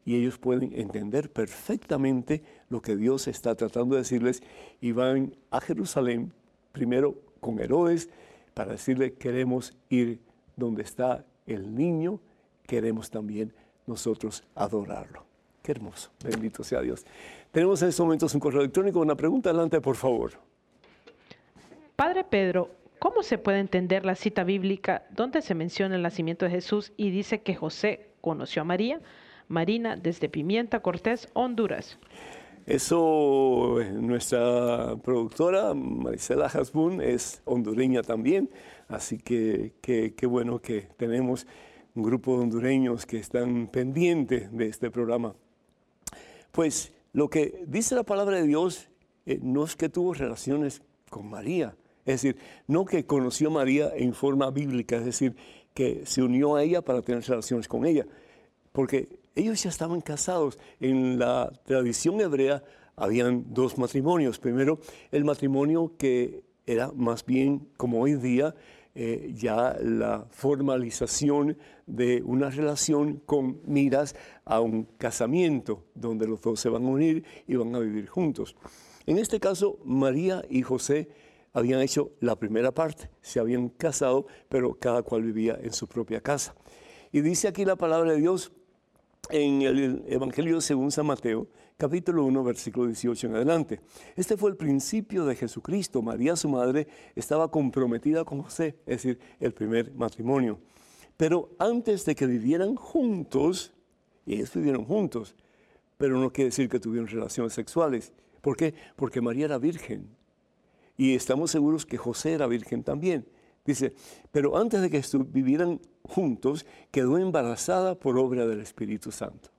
y ellos pueden entender perfectamente lo que Dios está tratando de decirles y van a Jerusalén primero con Herodes para decirle queremos ir donde está el niño, queremos también nosotros adorarlo. Qué hermoso, bendito sea Dios. Tenemos en estos momentos un correo electrónico, una pregunta, adelante por favor. Padre Pedro, ¿cómo se puede entender la cita bíblica donde se menciona el nacimiento de Jesús y dice que José conoció a María? Marina, desde Pimienta, Cortés, Honduras. Eso, nuestra productora, Marisela Hasbun, es hondureña también, así que qué bueno que tenemos un grupo de hondureños que están pendientes de este programa. Pues lo que dice la palabra de Dios eh, no es que tuvo relaciones con María, es decir, no que conoció a María en forma bíblica, es decir, que se unió a ella para tener relaciones con ella, porque ellos ya estaban casados. En la tradición hebrea habían dos matrimonios. Primero, el matrimonio que era más bien, como hoy día, eh, ya la formalización de una relación con miras a un casamiento, donde los dos se van a unir y van a vivir juntos. En este caso, María y José habían hecho la primera parte, se habían casado, pero cada cual vivía en su propia casa. Y dice aquí la palabra de Dios, en el Evangelio según San Mateo, capítulo uno, versículo dieciocho en adelante. Este fue el principio de Jesucristo. María, su madre, estaba comprometida con José, es decir, el primer matrimonio. Pero antes de que vivieran juntos, y ellos vivieron juntos, pero no quiere decir que tuvieron relaciones sexuales. ¿Por qué? Porque María era virgen. Y estamos seguros que José era virgen también. Dice, pero antes de que vivieran juntos, quedó embarazada por obra del Espíritu Santo.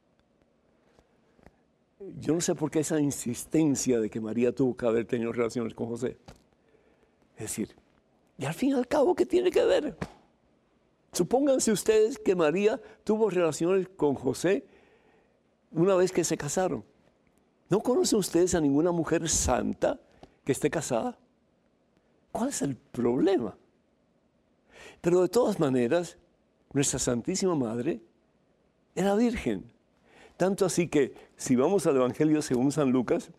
Yo no sé por qué esa insistencia de que María tuvo que haber tenido relaciones con José. Es decir, y al fin y al cabo, ¿qué tiene que ver? Supónganse ustedes que María tuvo relaciones con José una vez que se casaron. ¿No conocen ustedes a ninguna mujer santa que esté casada? ¿Cuál es el problema? Pero de todas maneras, nuestra Santísima Madre era virgen. Tanto así que, si vamos al Evangelio según San Lucas,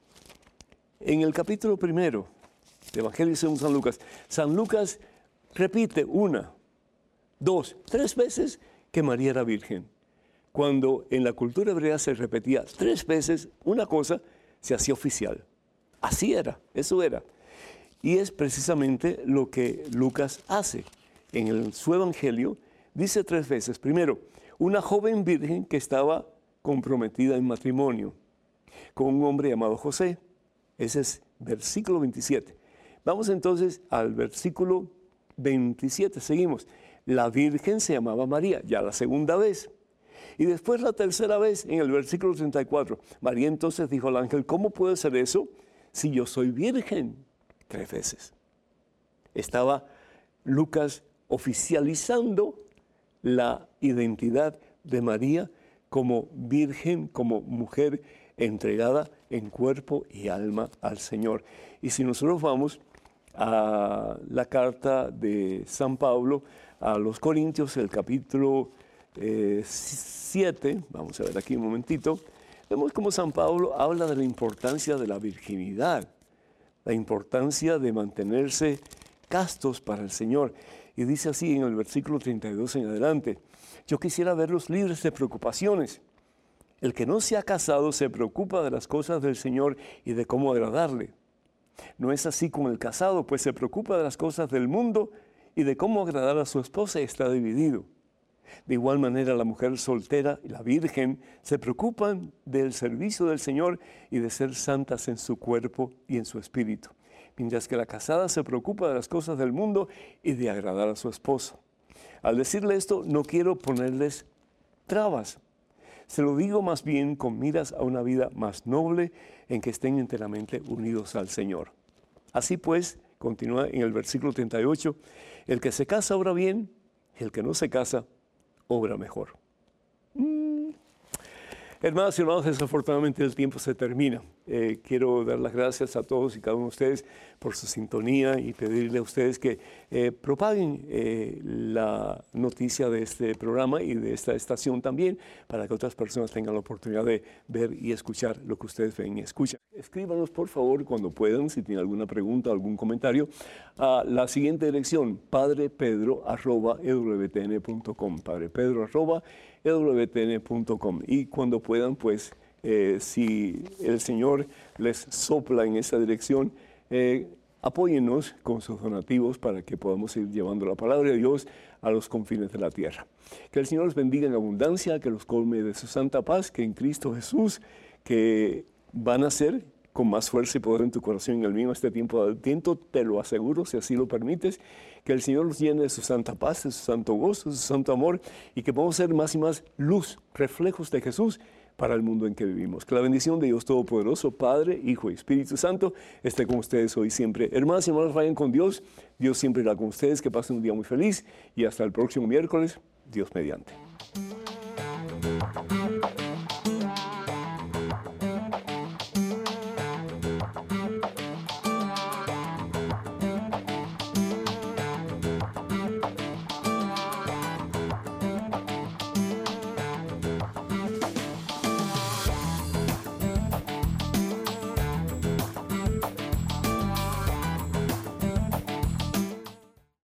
en el capítulo primero, del Evangelio según San Lucas, San Lucas repite una, dos, tres veces que María era virgen. Cuando en la cultura hebrea se repetía tres veces una cosa, se hacía oficial. Así era, eso era. Y es precisamente lo que Lucas hace. En el, su evangelio dice tres veces. Primero, una joven virgen que estaba comprometida en matrimonio con un hombre llamado José. Ese es versículo veintisiete. Vamos entonces al versículo veintisiete. Seguimos. La virgen se llamaba María, ya la segunda vez. Y después la tercera vez, en el versículo treinta y cuatro. María entonces dijo al ángel, ¿cómo puede ser eso si yo soy virgen? Tres veces. Estaba Lucas oficializando la identidad de María como virgen, como mujer entregada en cuerpo y alma al Señor. Y si nosotros vamos a la carta de San Pablo a los Corintios, el capítulo eh, siete, vamos a ver aquí un momentito, vemos cómo San Pablo habla de la importancia de la virginidad, la importancia de mantenerse castos para el Señor. Y dice así en el versículo treinta y dos en adelante, yo quisiera verlos libres de preocupaciones. El que no se ha casado se preocupa de las cosas del Señor y de cómo agradarle. No es así con el casado, pues se preocupa de las cosas del mundo y de cómo agradar a su esposa y está dividido. De igual manera, la mujer soltera y la virgen se preocupan del servicio del Señor y de ser santas en su cuerpo y en su espíritu, mientras que la casada se preocupa de las cosas del mundo y de agradar a su esposo. Al decirle esto, no quiero ponerles trabas. Se lo digo más bien con miras a una vida más noble en que estén enteramente unidos al Señor. Así pues, continúa en el versículo treinta y ocho, el que se casa obra bien, y el que no se casa obra mejor. Mm. Hermanos y hermanos, desafortunadamente el tiempo se termina. Eh, quiero dar las gracias a todos y cada uno de ustedes por su sintonía y pedirle a ustedes que eh, propaguen eh, la noticia de este programa y de esta estación también, para que otras personas tengan la oportunidad de ver y escuchar lo que ustedes ven y escuchan. Escríbanos por favor cuando puedan, si tienen alguna pregunta o algún comentario, a la siguiente dirección: padrepedro arroba e w t n punto com, padrepedro arroba e w t n punto com. Y cuando puedan, pues, eh, si el Señor les sopla en esa dirección, eh, apóyennos con sus donativos para que podamos ir llevando la palabra de Dios a los confines de la tierra. Que el Señor los bendiga en abundancia, que los colme de su santa paz, que en Cristo Jesús, que van a ser con más fuerza y poder en tu corazón y en el mío este tiempo de Adviento, te lo aseguro, si así lo permites, que el Señor nos llene de su santa paz, de su santo gozo, de su santo amor, y que podamos ser más y más luz, reflejos de Jesús para el mundo en que vivimos. Que la bendición de Dios Todopoderoso, Padre, Hijo y Espíritu Santo, esté con ustedes hoy y siempre. Hermanas y hermanos, vayan con Dios. Dios siempre irá con ustedes. Que pasen un día muy feliz y hasta el próximo miércoles, Dios mediante.